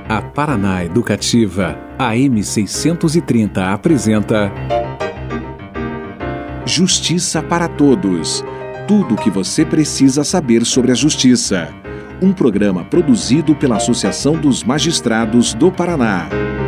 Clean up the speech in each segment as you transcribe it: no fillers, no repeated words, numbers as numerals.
A Paraná Educativa, AM 630 apresenta Justiça para Todos. Tudo o que você precisa saber sobre a justiça. Um programa produzido pela Associação dos Magistrados do Paraná.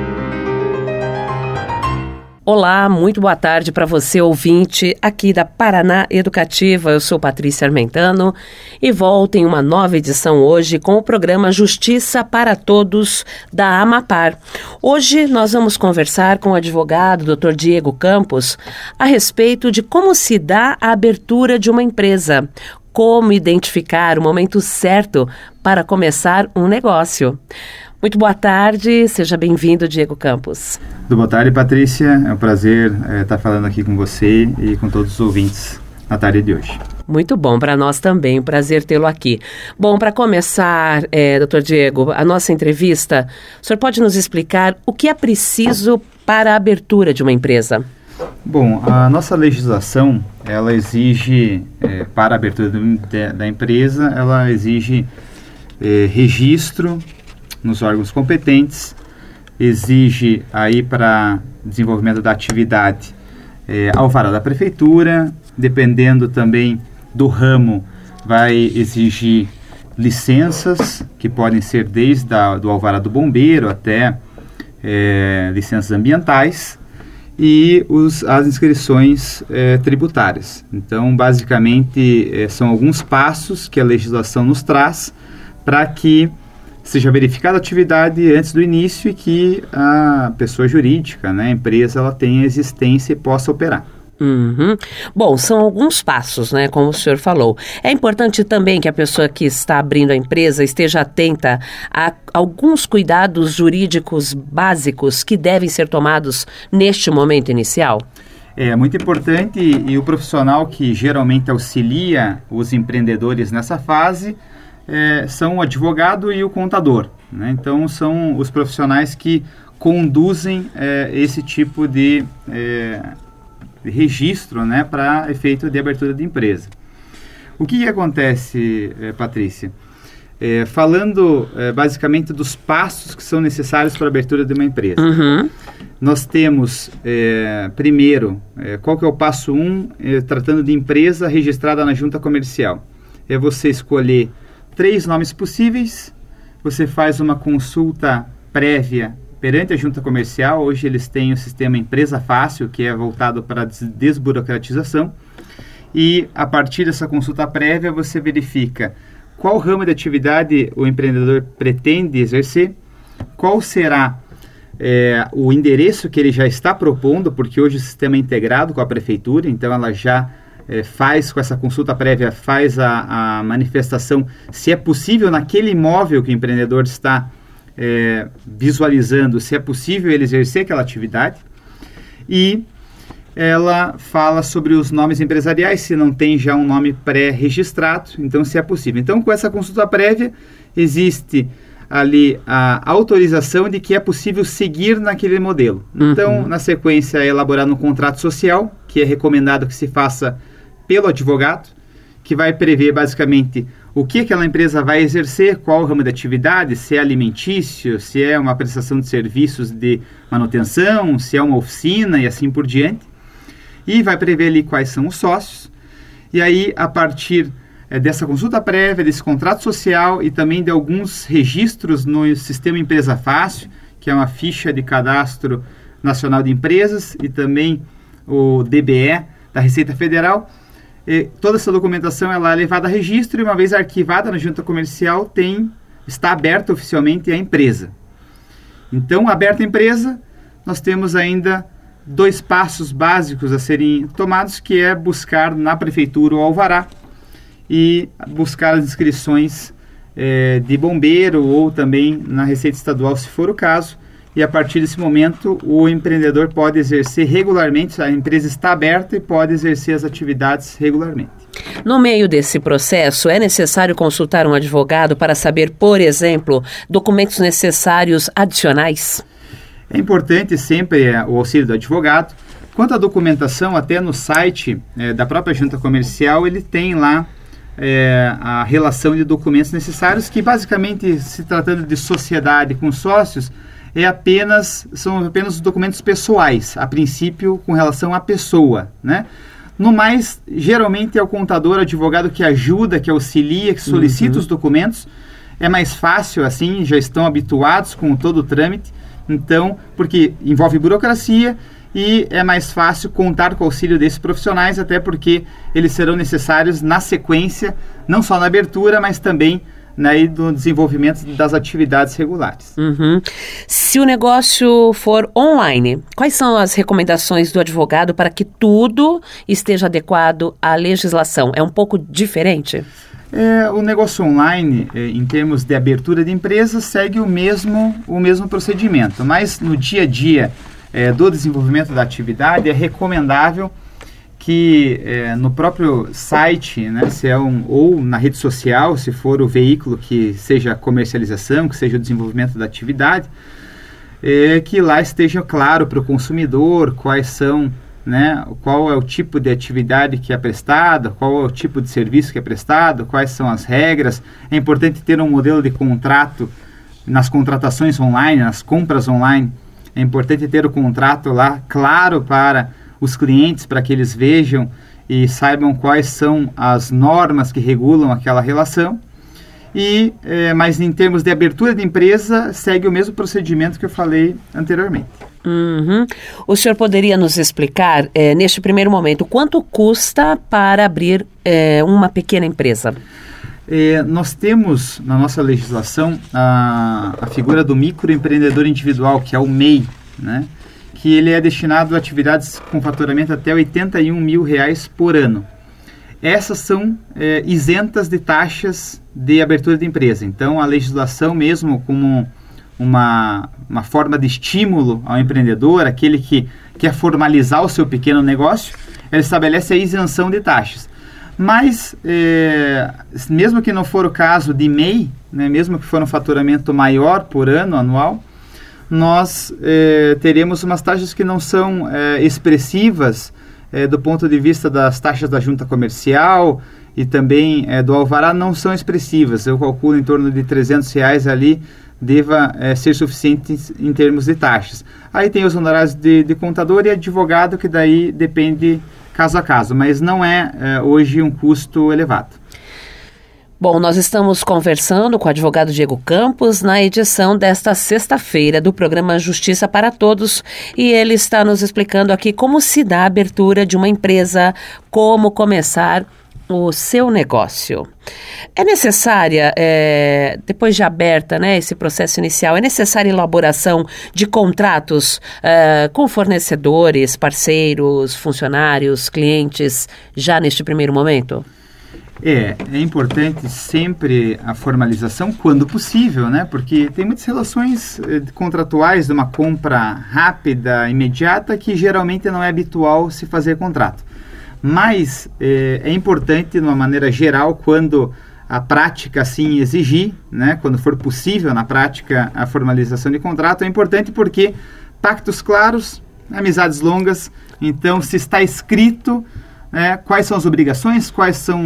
Olá, muito boa tarde para você, ouvinte, aqui da Paraná Educativa. Eu sou Patrícia Armentano e volto em uma nova edição hoje com o programa Justiça para Todos da Amapar. Hoje nós vamos conversar com o advogado Dr. Diego Campos a respeito de como se dá a abertura de uma empresa, como identificar o momento certo para começar um negócio. Muito boa tarde, seja bem-vindo, Diego Campos. Boa tarde, Patrícia. É um prazer estar falando aqui com você e com todos os ouvintes na tarde de hoje. Muito bom, para nós também, um prazer tê-lo aqui. Bom, para começar, Dr. Diego, a nossa entrevista, o senhor pode nos explicar o que é preciso para a abertura de uma empresa? Bom, a nossa legislação, ela exige, para a abertura da empresa, ela exige registro nos órgãos competentes, exige aí para desenvolvimento da atividade alvará da prefeitura, dependendo também do ramo, vai exigir licenças, que podem ser desde do alvará do bombeiro até licenças ambientais, e as inscrições tributárias. Então, basicamente, são alguns passos que a legislação nos traz para que seja verificada a atividade antes do início e que a pessoa jurídica, a empresa, ela tenha existência e possa operar. Uhum. Bom, são alguns passos, como o senhor falou. É importante também que a pessoa que está abrindo a empresa esteja atenta a alguns cuidados jurídicos básicos que devem ser tomados neste momento inicial? É muito importante, e o profissional que geralmente auxilia os empreendedores nessa fase são o advogado e o contador, Então, são os profissionais que conduzem esse tipo de registro, para efeito de abertura de empresa. O que acontece, Patrícia? Falando basicamente dos passos que são necessários para a abertura de uma empresa. Uhum. Nós temos, primeiro, qual que é o passo 1, tratando de empresa registrada na junta comercial? É você escolher 3 nomes possíveis, você faz uma consulta prévia perante a junta comercial. Hoje eles têm o sistema Empresa Fácil, que é voltado para a desburocratização, e a partir dessa consulta prévia você verifica qual ramo de atividade o empreendedor pretende exercer, qual será o endereço que ele já está propondo, porque hoje o sistema é integrado com a prefeitura, então ela já faz, com essa consulta prévia, faz a manifestação se é possível naquele imóvel que o empreendedor está visualizando, se é possível ele exercer aquela atividade, e ela fala sobre os nomes empresariais, se não tem já um nome pré-registrado, então se é possível. Então, com essa consulta prévia, existe ali a autorização de que é possível seguir naquele modelo. Então, na sequência, é elaborado um contrato social, que é recomendado que se faça pelo advogado, que vai prever basicamente o que aquela empresa vai exercer, qual o ramo de atividade, se é alimentício, se é uma prestação de serviços de manutenção, se é uma oficina e assim por diante. E vai prever ali quais são os sócios. E aí, a partir dessa consulta prévia, desse contrato social e também de alguns registros no sistema Empresa Fácil, que é uma ficha de cadastro nacional de empresas, e também o DBE da Receita Federal, toda essa documentação ela é levada a registro e, uma vez arquivada na junta comercial, está aberta oficialmente a empresa. Então, aberta a empresa, nós temos ainda 2 passos básicos a serem tomados, que é buscar na prefeitura o alvará e buscar as inscrições de bombeiro ou também na Receita Estadual, se for o caso. E a partir desse momento, o empreendedor pode exercer regularmente, a empresa está aberta e pode exercer as atividades regularmente. No meio desse processo, é necessário consultar um advogado para saber, por exemplo, documentos necessários adicionais? É importante sempre o auxílio do advogado. Quanto à documentação, até no site da própria junta comercial, ele tem lá a relação de documentos necessários, que basicamente, se tratando de sociedade com sócios, são apenas os documentos pessoais, a princípio com relação à pessoa, né? No mais, geralmente é o contador, advogado que ajuda, que auxilia, que solicita os documentos. É mais fácil assim, já estão habituados com todo o trâmite, então, porque envolve burocracia e é mais fácil contar com o auxílio desses profissionais, até porque eles serão necessários na sequência, não só na abertura, mas também do desenvolvimento das atividades regulares. Se o negócio for online, quais são as recomendações do advogado para que tudo esteja adequado à legislação? É um pouco diferente? O negócio online, em termos de abertura de empresa, segue o mesmo procedimento, mas no dia a dia do desenvolvimento da atividade é recomendável que no próprio site, né, ou na rede social, se for o veículo que seja a comercialização, que seja o desenvolvimento da atividade, que lá esteja claro para o consumidor quais são, né, qual é o tipo de atividade que é prestada, qual é o tipo de serviço que é prestado, quais são as regras. É importante ter um modelo de contrato nas contratações online, nas compras online. É importante ter o contrato lá claro para os clientes, para que eles vejam e saibam quais são as normas que regulam aquela relação. Mas em termos de abertura de empresa, segue o mesmo procedimento que eu falei anteriormente. O senhor poderia nos explicar, neste primeiro momento, quanto custa para abrir uma pequena empresa? Nós temos na nossa legislação a figura do microempreendedor individual, que é o MEI, né? Que ele é destinado a atividades com faturamento até R$81 mil por ano. Essas são isentas de taxas de abertura de empresa. Então, a legislação mesmo como uma forma de estímulo ao empreendedor, aquele que quer formalizar o seu pequeno negócio, ela estabelece a isenção de taxas. Mas, mesmo que não for o caso de MEI, né, mesmo que for um faturamento maior por ano, anual, nós teremos umas taxas que não são expressivas do ponto de vista das taxas da junta comercial e também do alvará, não são expressivas. Eu calculo em torno de R$300 ali, deva ser suficiente em termos de taxas. Aí tem os honorários de contador e advogado, que daí depende caso a caso, mas não é hoje um custo elevado. Bom, nós estamos conversando com o advogado Diego Campos na edição desta sexta-feira do programa Justiça para Todos, e ele está nos explicando aqui como se dá a abertura de uma empresa, como começar o seu negócio. É necessária, depois de aberta, né, esse processo inicial, é necessária elaboração de contratos com fornecedores, parceiros, funcionários, clientes, já neste primeiro momento? É importante sempre a formalização quando possível, né? Porque tem muitas relações contratuais de uma compra rápida, imediata, que geralmente não é habitual se fazer contrato. Mas é importante, de uma maneira geral, quando a prática assim exigir, né? Quando for possível na prática a formalização de contrato, é importante porque pactos claros, amizades longas, então se está escrito quais são as obrigações, quais são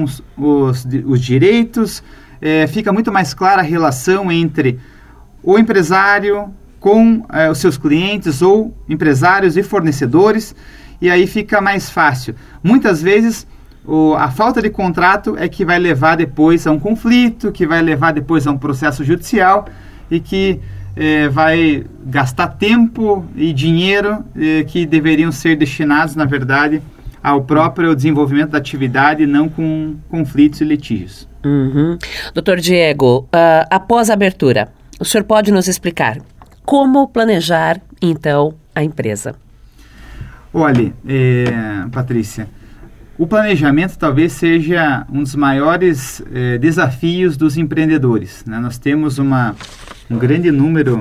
os direitos, fica muito mais clara a relação entre o empresário com os seus clientes ou empresários e fornecedores, e aí fica mais fácil. Muitas vezes a falta de contrato é que vai levar depois a um conflito, que vai levar depois a um processo judicial e que vai gastar tempo e dinheiro que deveriam ser destinados, na verdade, ao próprio desenvolvimento da atividade, não com conflitos e litígios. Doutor Diego, após a abertura, o senhor pode nos explicar como planejar, então, a empresa? Olha, Patrícia, o planejamento talvez seja um dos maiores desafios dos empreendedores, né? Nós temos um grande número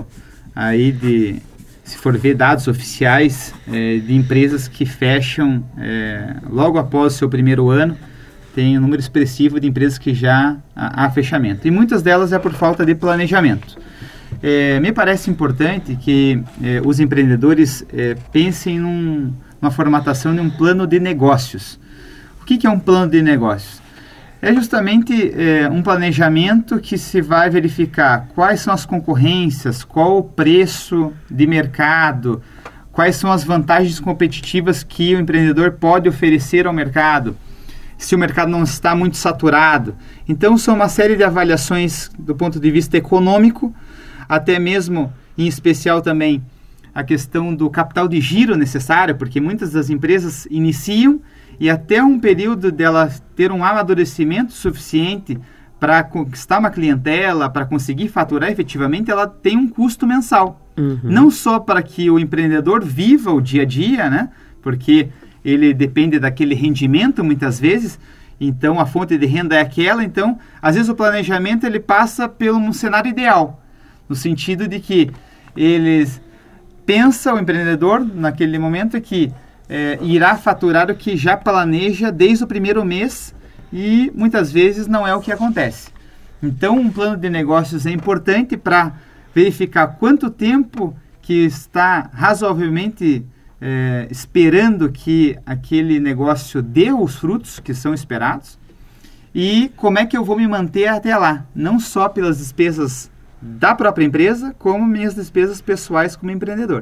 aí se for ver dados oficiais de empresas que fecham logo após o seu primeiro ano, tem um número expressivo de empresas que já há fechamento. E muitas delas é por falta de planejamento. Me parece importante que os empreendedores pensem numa formatação de um plano de negócios. O que é um plano de negócios? É justamente um planejamento que se vai verificar quais são as concorrências, qual o preço de mercado, quais são as vantagens competitivas que o empreendedor pode oferecer ao mercado, se o mercado não está muito saturado. Então, são uma série de avaliações do ponto de vista econômico, até mesmo, em especial também, a questão do capital de giro necessário, porque muitas das empresas iniciam e até um período dela ter um amadurecimento suficiente para conquistar uma clientela, para conseguir faturar efetivamente, ela tem um custo mensal. Não só para que o empreendedor viva o dia a dia, né? Porque ele depende daquele rendimento muitas vezes, então a fonte de renda é aquela, então às vezes o planejamento ele passa por um cenário ideal, no sentido de que eles pensa o empreendedor naquele momento que irá faturar o que já planeja desde o primeiro mês e muitas vezes não é o que acontece. Então um plano de negócios é importante para verificar quanto tempo que está razoavelmente esperando que aquele negócio dê os frutos que são esperados e como é que eu vou me manter até lá, não só pelas despesas da própria empresa, como minhas despesas pessoais como empreendedor.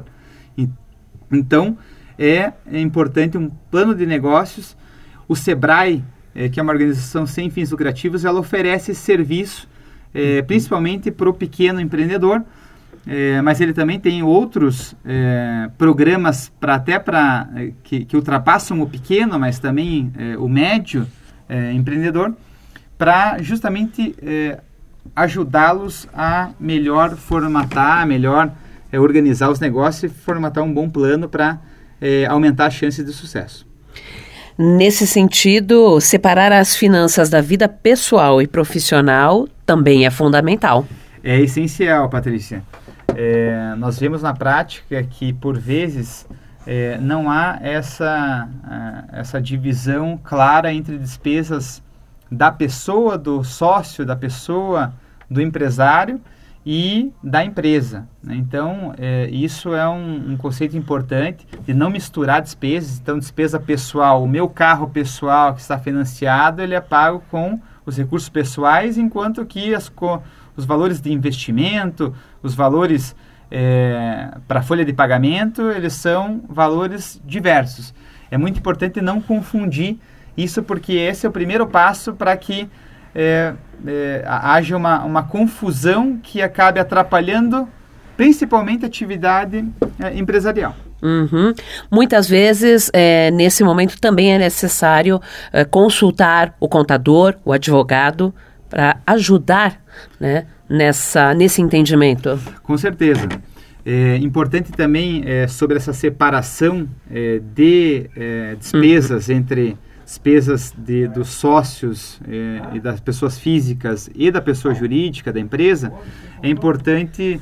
Então, é importante um plano de negócios. O Sebrae, que é uma organização sem fins lucrativos, ela oferece esse serviço, principalmente para o pequeno empreendedor, mas ele também tem outros programas que ultrapassam o pequeno, mas também o médio empreendedor, para justamente ajudá-los a melhor formatar, melhor organizar os negócios e formatar um bom plano para aumentar as chances de sucesso. Nesse sentido, separar as finanças da vida pessoal e profissional também é fundamental. É essencial, Patrícia. Nós vemos na prática que, por vezes, não há essa divisão clara entre despesas da pessoa, do sócio, da pessoa, do empresário e da empresa, né? Então, isso é um conceito importante de não misturar despesas. Então, despesa pessoal, o meu carro pessoal que está financiado, ele é pago com os recursos pessoais, enquanto que os valores de investimento, os valores para a folha de pagamento, eles são valores diversos. É muito importante não confundir isso, porque esse é o primeiro passo para que haja uma confusão que acabe atrapalhando principalmente a atividade empresarial. Muitas vezes, nesse momento, também é necessário consultar o contador, o advogado, para ajudar, né, nesse entendimento. Com certeza. É importante também sobre essa separação de despesas entre despesas dos sócios e das pessoas físicas e da pessoa jurídica da empresa. É importante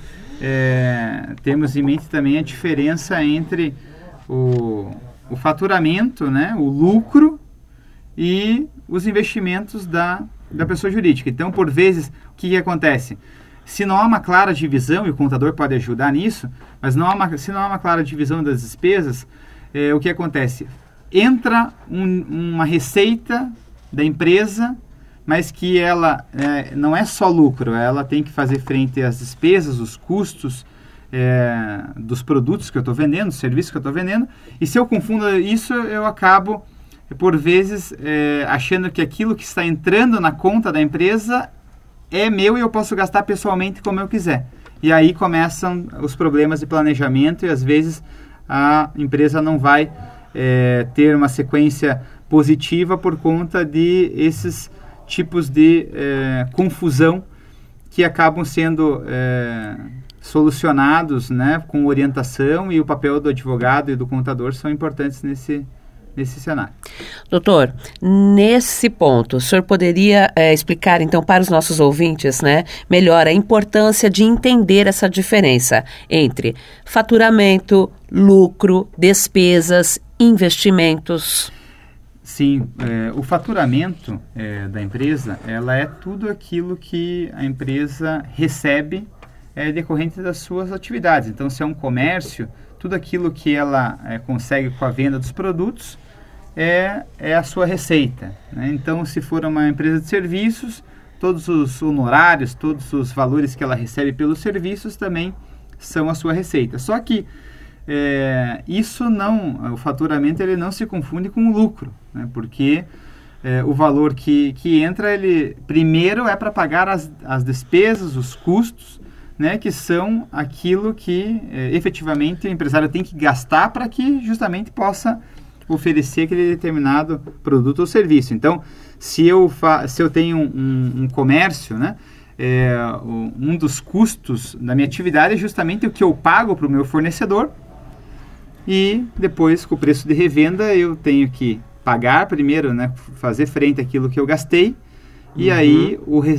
termos em mente também a diferença entre o faturamento, né, o lucro e os investimentos da pessoa jurídica. Então, por vezes, o que acontece? Se não há uma clara divisão, e o contador pode ajudar nisso, mas se não há uma clara divisão das despesas, o que acontece? Entra uma receita da empresa, mas que ela não é só lucro, ela tem que fazer frente às despesas, os custos dos produtos que eu estou vendendo, dos serviços que eu estou vendendo, e se eu confundo isso, eu acabo, por vezes, achando que aquilo que está entrando na conta da empresa é meu e eu posso gastar pessoalmente como eu quiser. E aí começam os problemas de planejamento e, às vezes, a empresa não vai ter uma sequência positiva por conta de esses tipos de confusão que acabam sendo solucionados, né, com orientação, e o papel do advogado e do contador são importantes nesse cenário. Doutor, nesse ponto, o senhor poderia explicar, então, para os nossos ouvintes, né, melhor a importância de entender essa diferença entre faturamento, lucro, despesas, investimentos? Sim, o faturamento da empresa, ela é tudo aquilo que a empresa recebe decorrente das suas atividades. Então, se é um comércio, tudo aquilo que ela consegue com a venda dos produtos, é a sua receita, né? Então, se for uma empresa de serviços, todos os honorários, todos os valores que ela recebe pelos serviços também são a sua receita. Só que o faturamento ele não se confunde com o lucro, né? Porque o valor que entra, ele primeiro é para pagar as despesas, os custos, né, que são aquilo que efetivamente o empresário tem que gastar para que justamente possa oferecer aquele determinado produto ou serviço. Então, se eu tenho um comércio, né, um dos custos da minha atividade é justamente o que eu pago para o meu fornecedor, e depois, com o preço de revenda, eu tenho que pagar primeiro, né, fazer frente àquilo que eu gastei, e aí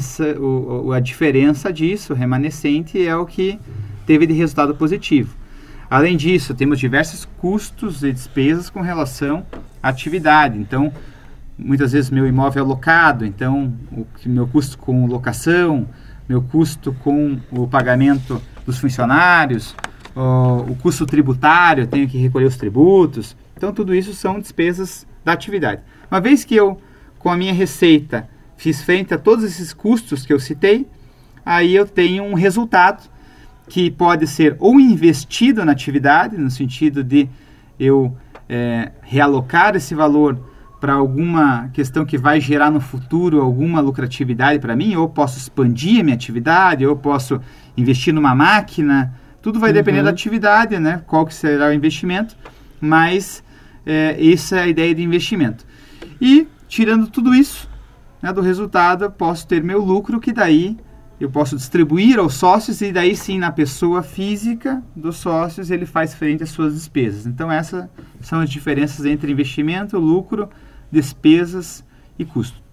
a diferença disso, o remanescente, é o que teve de resultado positivo. Além disso, temos diversos custos e despesas com relação à atividade. Então, muitas vezes meu imóvel é locado, então o meu custo com locação, meu custo com o pagamento dos funcionários, o custo tributário, eu tenho que recolher os tributos. Então, tudo isso são despesas da atividade. Uma vez que eu, com a minha receita, fiz frente a todos esses custos que eu citei, aí eu tenho um resultado que pode ser ou investido na atividade, no sentido de eu realocar esse valor para alguma questão que vai gerar no futuro alguma lucratividade para mim, ou posso expandir a minha atividade, ou posso investir numa máquina. Tudo vai depender da atividade, né? Qual que será o investimento, mas essa é a ideia de investimento. E, tirando tudo isso, né, do resultado, eu posso ter meu lucro, que daí eu posso distribuir aos sócios, e daí sim, na pessoa física dos sócios, ele faz frente às suas despesas. Então, essas são as diferenças entre investimento, lucro, despesas e custo.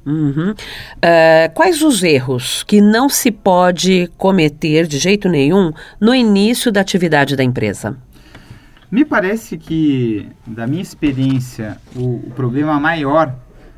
Quais os erros que não se pode cometer de jeito nenhum no início da atividade da empresa? Me parece que, da minha experiência, o problema maior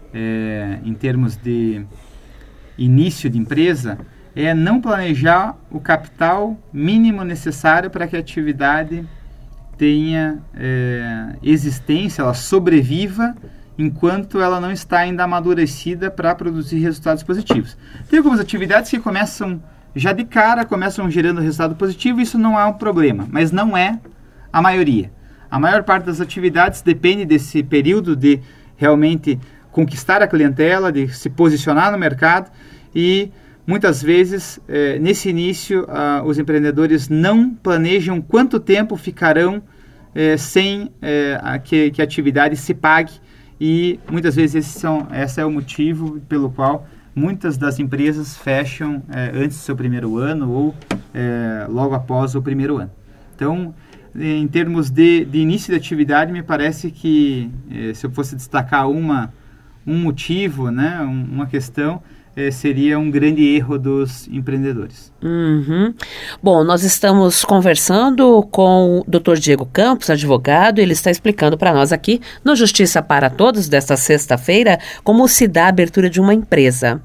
em termos de início de empresa é não planejar o capital mínimo necessário para que a atividade tenha existência, ela sobreviva enquanto ela não está ainda amadurecida para produzir resultados positivos. Tem algumas atividades que começam já de cara, começam gerando resultado positivo, isso não é um problema, mas não é a maioria. A maior parte das atividades depende desse período de realmente conquistar a clientela, de se posicionar no mercado, e muitas vezes, nesse início, os empreendedores não planejam quanto tempo ficarão sem que a atividade se pague, e muitas vezes esse é o motivo pelo qual muitas das empresas fecham antes do seu primeiro ano ou logo após o primeiro ano. Então, em termos de início de atividade, me parece que, se eu fosse destacar um motivo, né, uma questão, seria um grande erro dos empreendedores. Bom, nós estamos conversando com o Dr. Diego Campos, advogado, e ele está explicando para nós aqui, no Justiça para Todos, desta sexta-feira, como se dá a abertura de uma empresa.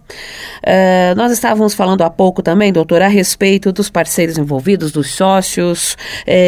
Nós estávamos falando há pouco também, doutor, a respeito dos parceiros envolvidos, dos sócios,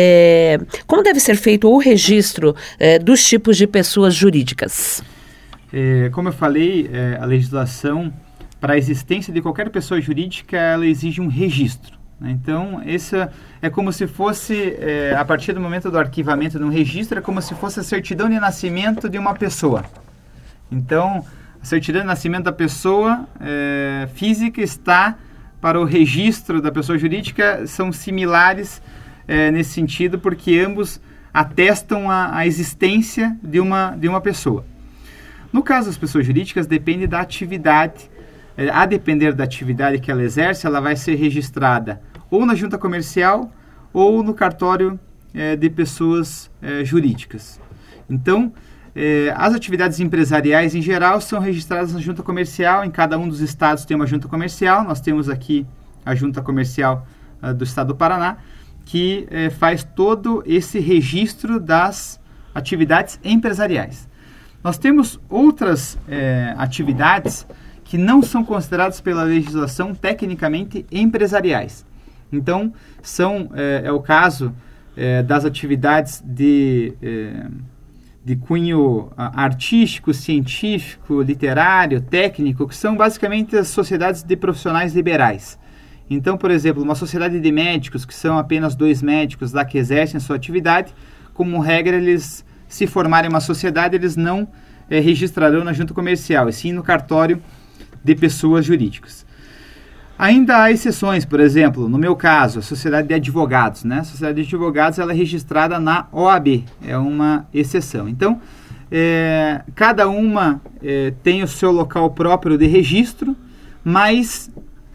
como deve ser feito o registro dos tipos de pessoas jurídicas? Como eu falei, a legislação, para a existência de qualquer pessoa jurídica, ela exige um registro, né? Então, isso é como se fosse, a partir do momento do arquivamento de um registro, é como se fosse a certidão de nascimento de uma pessoa. Então, a certidão de nascimento da pessoa física está para o registro da pessoa jurídica, são similares nesse sentido, porque ambos atestam a existência de uma pessoa. No caso das pessoas jurídicas, depende da atividade. A depender da atividade que ela exerce, ela vai ser registrada ou na junta comercial ou no cartório de pessoas jurídicas. Então, as atividades empresariais em geral são registradas na junta comercial. Em cada um dos estados tem uma junta comercial. Nós temos aqui a junta comercial do estado do Paraná, que faz todo esse registro das atividades empresariais. Nós temos outras atividades que não são consideradas pela legislação tecnicamente empresariais. Então, é o caso das atividades de de cunho artístico, científico, literário, técnico, que são basicamente as sociedades de profissionais liberais. Então, por exemplo, uma sociedade de médicos, que são apenas 2 médicos lá que exercem a sua atividade, como regra, eles, se formarem uma sociedade, eles não registrarão na junta comercial, e sim no cartório de pessoas jurídicas. Ainda há exceções, por exemplo, no meu caso, a sociedade de advogados, né? A sociedade de advogados ela é registrada na OAB, é uma exceção. Então, cada uma tem o seu local próprio de registro, mas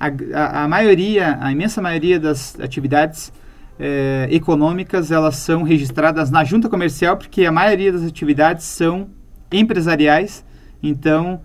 a imensa maioria das atividades econômicas, elas são registradas na junta comercial, porque a maioria das atividades são empresariais, então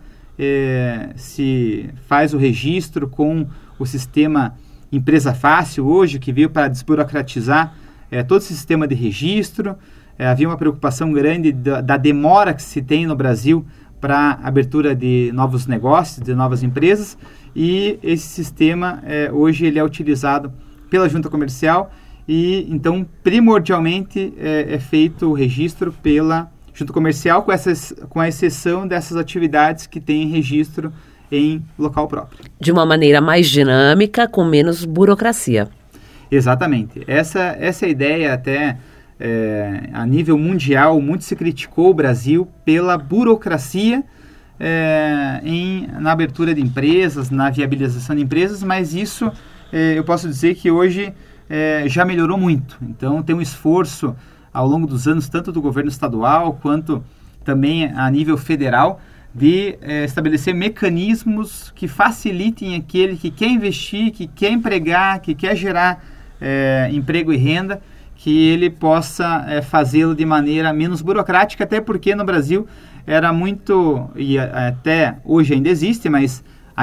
se faz o registro com o sistema Empresa Fácil hoje, que veio para desburocratizar todo esse sistema de registro. Havia uma preocupação grande da demora que se tem no Brasil para a abertura de novos negócios, de novas empresas, e esse sistema hoje ele é utilizado pela junta comercial e então primordialmente é feito o registro pela junta comercial, com a exceção dessas atividades que têm registro em local próprio. De uma maneira mais dinâmica, com menos burocracia. Exatamente. Essa é a ideia até a nível mundial. Muito se criticou o Brasil pela burocracia na abertura de empresas, na viabilização de empresas, mas isso eu posso dizer que hoje já melhorou muito. Então tem um esforço ao longo dos anos, tanto do governo estadual quanto também a nível federal, de estabelecer mecanismos que facilitem aquele que quer investir, que quer empregar, que quer gerar emprego e renda, que ele possa fazê-lo de maneira menos burocrática, até porque no Brasil era muito, e até hoje ainda existe, mas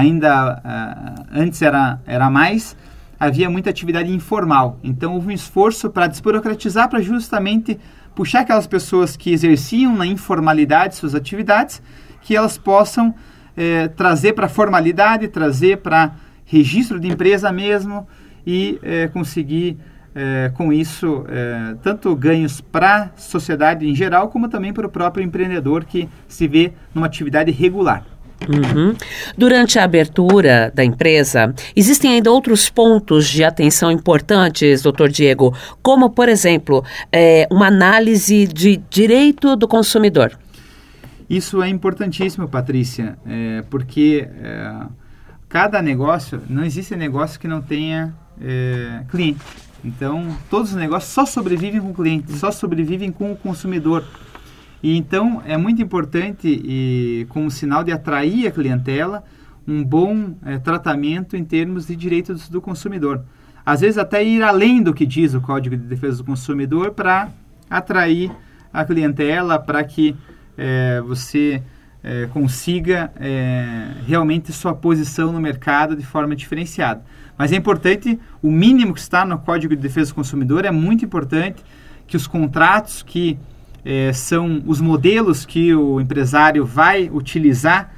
ainda antes era mais, havia muita atividade informal. Então houve um esforço para desburocratizar, para justamente puxar aquelas pessoas que exerciam na informalidade suas atividades, que elas possam trazer para a formalidade, trazer para registro de empresa mesmo e conseguir, com isso, tanto ganhos para a sociedade em geral, como também para o próprio empreendedor que se vê numa atividade regular. Uhum. Durante a abertura da empresa, existem ainda outros pontos de atenção importantes, doutor Diego, como, por exemplo, uma análise de direito do consumidor. Isso é importantíssimo, Patrícia, porque cada negócio, não existe negócio que não tenha cliente. Então, todos os negócios só sobrevivem com o cliente, só sobrevivem com o consumidor. E então, é muito importante, e como sinal de atrair a clientela, um bom tratamento em termos de direitos do consumidor. Às vezes, até ir além do que diz o Código de Defesa do Consumidor para atrair a clientela, para que você consiga realmente sua posição no mercado de forma diferenciada. Mas é importante, o mínimo que está no Código de Defesa do Consumidor é muito importante que os contratos que são os modelos que o empresário vai utilizar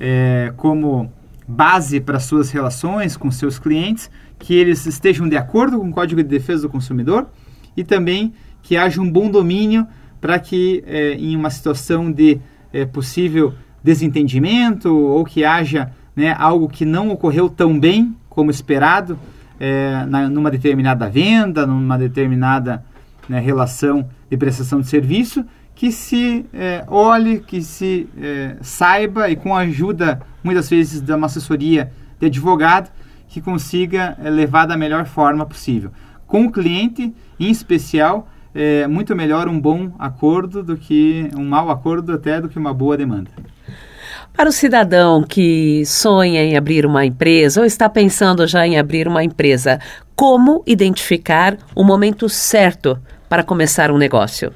como base para suas relações com seus clientes, que eles estejam de acordo com o Código de Defesa do Consumidor e também que haja um bom domínio para que em uma situação de possível desentendimento ou que haja algo que não ocorreu tão bem como esperado numa determinada venda, numa determinada relação de prestação de serviço, que se olhe, que se saiba e com a ajuda, muitas vezes, de uma assessoria de advogado, que consiga levar da melhor forma possível. Com o cliente, em especial, é muito melhor um bom acordo do que um mau acordo, até do que uma boa demanda. Para o cidadão que sonha em abrir uma empresa ou está pensando já em abrir uma empresa, como identificar o momento certo para começar um negócio?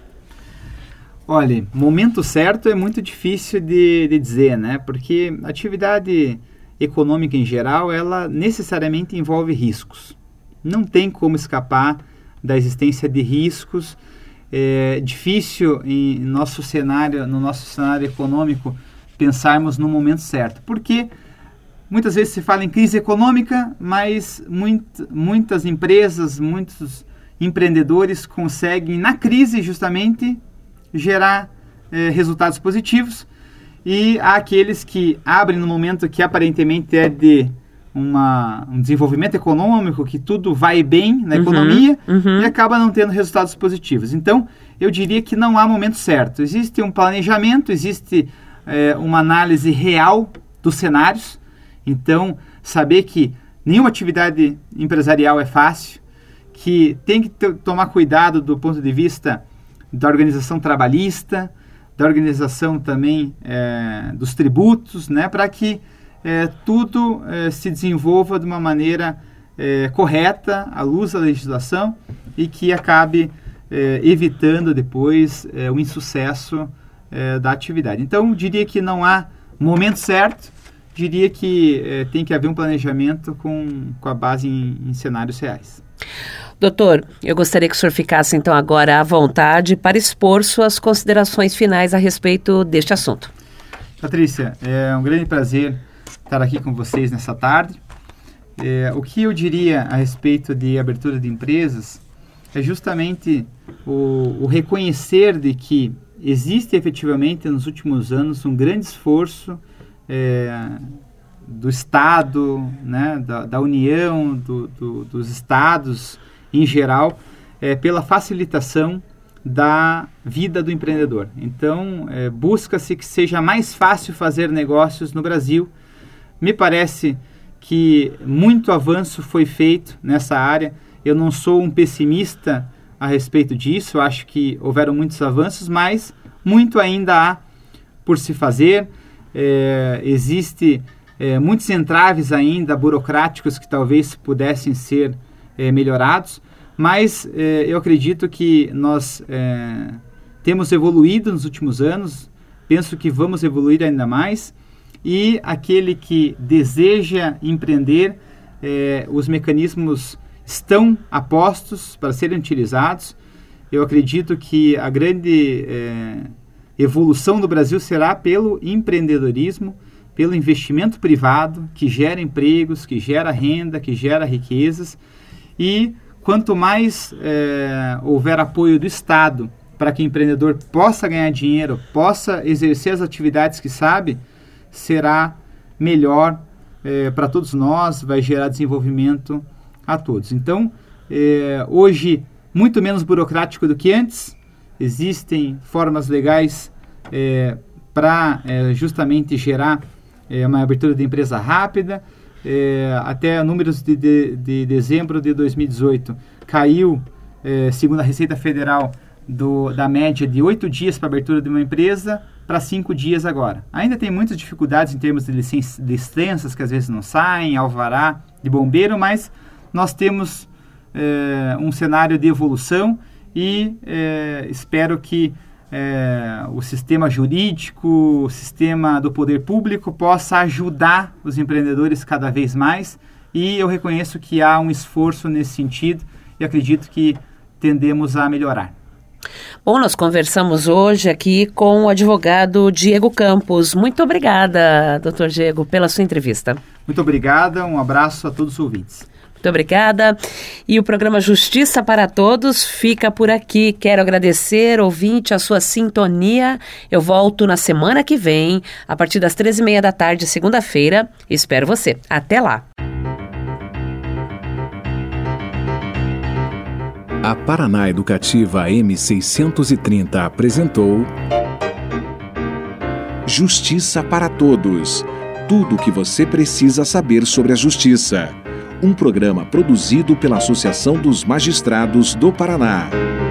Olha, momento certo é muito difícil de dizer, né? Porque a atividade econômica em geral, ela necessariamente envolve riscos. Não tem como escapar da existência de riscos. É difícil no nosso cenário econômico pensarmos no momento certo, porque muitas vezes se fala em crise econômica, mas muitas empresas, muitos empreendedores conseguem na crise justamente gerar resultados positivos, e há aqueles que abrem no momento que aparentemente é de um desenvolvimento econômico, que tudo vai bem na economia, e acaba não tendo resultados positivos. Então, eu diria que não há momento certo. Existe um planejamento, existe uma análise real dos cenários. Então, saber que nenhuma atividade empresarial é fácil, que tem que tomar cuidado do ponto de vista da organização trabalhista, da organização também dos tributos, né, para que tudo se desenvolva de uma maneira correta, à luz da legislação, e que acabe evitando depois o insucesso da atividade. Então, diria que não há momento certo, diria que tem que haver um planejamento com a base em cenários reais. Doutor, eu gostaria que o senhor ficasse então agora à vontade para expor suas considerações finais a respeito deste assunto. Patrícia, é um grande prazer estar aqui com vocês nessa tarde. O que eu diria a respeito de abertura de empresas é justamente o reconhecer de que existe efetivamente nos últimos anos um grande esforço do Estado, né, da União, dos Estados em geral, pela facilitação da vida do empreendedor. Então, busca-se que seja mais fácil fazer negócios no Brasil. Me parece que muito avanço foi feito nessa área. Eu não sou um pessimista a respeito disso, eu acho que houveram muitos avanços, mas muito ainda há por se fazer. Existe muitos entraves ainda burocráticos que talvez pudessem ser melhorados, mas eu acredito que nós temos evoluído nos últimos anos, penso que vamos evoluir ainda mais, e aquele que deseja empreender, os mecanismos estão a postos para serem utilizados. Eu acredito que a grande evolução do Brasil será pelo empreendedorismo, pelo investimento privado, que gera empregos, que gera renda, que gera riquezas, e quanto mais houver apoio do Estado para que o empreendedor possa ganhar dinheiro, possa exercer as atividades que sabe, será melhor para todos nós, vai gerar desenvolvimento a todos. Então, hoje, muito menos burocrático do que antes, existem formas legais para justamente gerar uma abertura de empresa rápida. Até números de dezembro de 2018 caiu, segundo a Receita Federal, da média de 8 dias para a abertura de uma empresa para 5 dias agora. Ainda tem muitas dificuldades em termos de licenças que às vezes não saem, alvará de bombeiro, mas nós temos um cenário de evolução e espero que o sistema jurídico, o sistema do poder público possa ajudar os empreendedores cada vez mais, e eu reconheço que há um esforço nesse sentido e acredito que tendemos a melhorar. Bom, nós conversamos hoje aqui com o advogado Diego Campos. Muito obrigada, doutor Diego, pela sua entrevista. Muito obrigada, um abraço a todos os ouvintes. Muito obrigada. E o programa Justiça para Todos fica por aqui. Quero agradecer, ouvinte, a sua sintonia. Eu volto na semana que vem, a partir das 13h30 da tarde, segunda-feira. Espero você. Até lá. A Paraná Educativa M630 apresentou Justiça para Todos. Tudo o que você precisa saber sobre a justiça. Um programa produzido pela Associação dos Magistrados do Paraná.